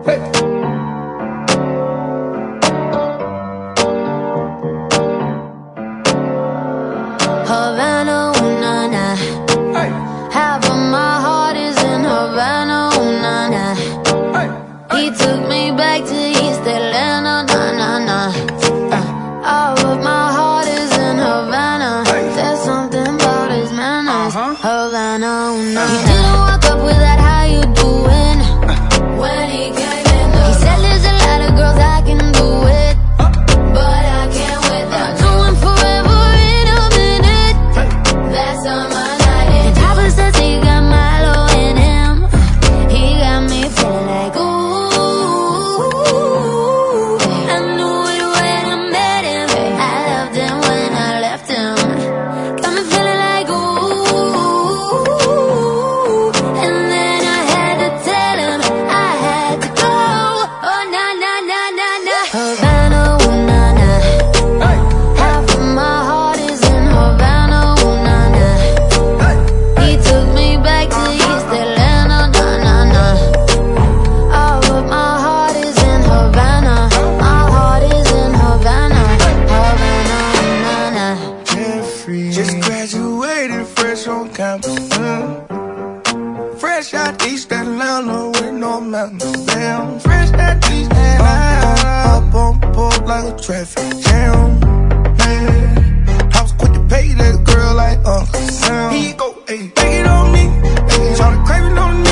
Havana, ooh, nah, nah. Half of my heart is in Havana, ooh, nah, nah. He took me back to East Atlanta, nah, nah, nah. All of my heart is in Havana. There's something about his manners. Havana, ooh, nah, nah. He didn't walk up with that, how you doing? When he came in, he said there's a lot of girls I can do it, but I can't with them. Doing forever in a minute. That's on my night. And Papa says he got Milo in him. He got me feeling like ooh. I knew it when I met him. I loved him when I left him. Got me feeling like ooh. And then I had to tell him I had to go. Oh, nah, nah, nah, nah, nah. Havana, ooh, nah, nah. Half of my heart is in Havana, ooh, nah, nah. He took me back to East Atlanta, nah, nah, nah. All of my heart is in Havana. My heart is in Havana. Havana, nah, nah. Carefree. Just graduated fresh on campus. Fresh out East Atlanta with no mountains. Damn, fresh out East Atlanta. Up on board like a traffic jam. Man, I was quick to pay that girl like Uncle Sam. He go, ayy, take it on me. Ayy, try to crave it on me.